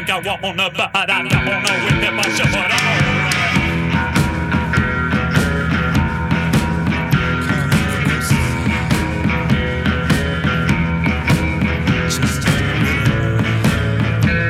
think I wanna, but I don't know if I should.